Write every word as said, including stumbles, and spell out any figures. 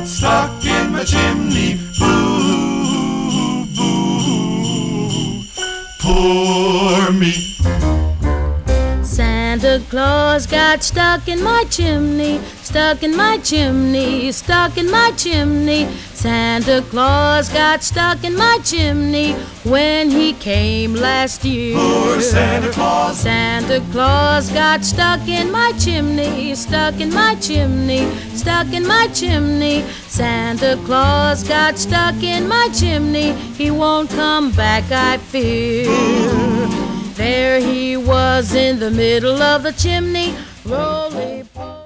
stuck in my chimney. Boo, boo, poor me. Santa Claus got stuck in my chimney, stuck in my chimney, stuck in my chimney. Santa Claus got stuck in my chimney when he came last year. Poor Santa Claus. Santa Claus got stuck in my chimney, stuck in my chimney, stuck in my chimney. Santa Claus got stuck in my chimney. He won't come back, I fear. There he was in the middle of the chimney, roly-poly.